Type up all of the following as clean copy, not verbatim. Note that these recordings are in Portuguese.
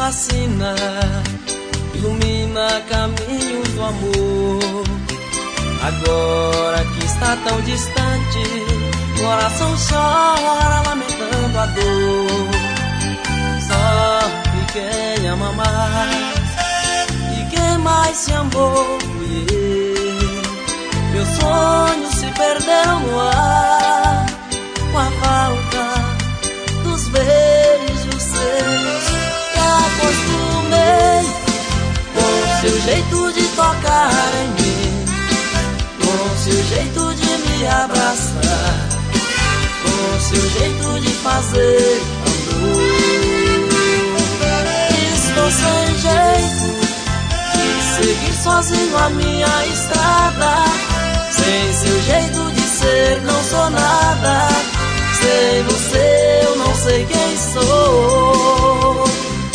fascina, ilumina caminhos do amor. Agora que está tão distante, coração chora lamentando a dor. Sofre quem ama mais, e quem mais se amou fui eu. Meus sonhos se perderam no ar, com a falta dos beijos seus. Me acostumei com seu jeito de tocar em mim, com seu jeito de me abraçar, com seu jeito de fazer amor. Estou sem jeito de seguir sozinho a minha estrada. Sem seu jeito de ser não sou nada. Sem você eu não sei quem sou.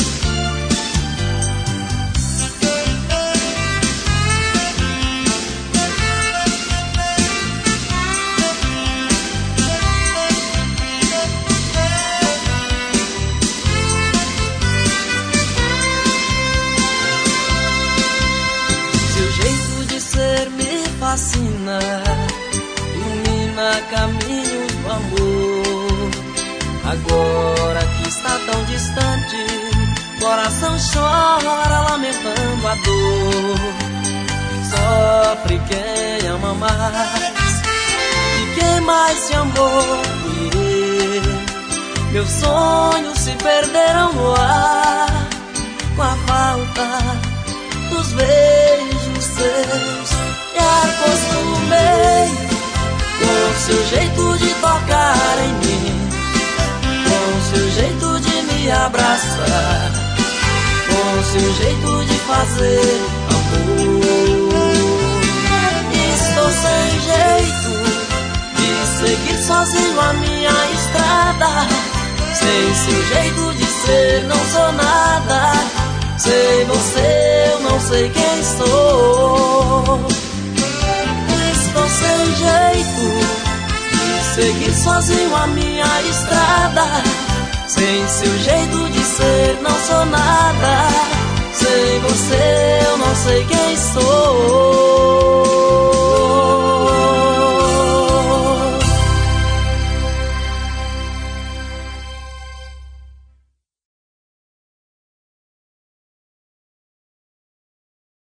Seu jeito de ser me fascina, ilumina caminhos do amor. Agora que está tão distante, coração chora lamentando a dor. Sofre quem ama mais, e quem mais se amou fui eu. Meus sonhos se perderam no ar, com a falta dos beijos seus. Me acostumei com seu jeito de tocar em mim, com seu jeito de me abraçar, com seu jeito de fazer amor. Estou sem jeito de seguir sozinho a minha estrada. Sem seu jeito de ser não sou nada. Sem você eu não sei quem sou. Estou sem jeito de seguir sozinho a minha estrada. Sem seu jeito de ser não sou nada. Sem você eu não sei quem sou.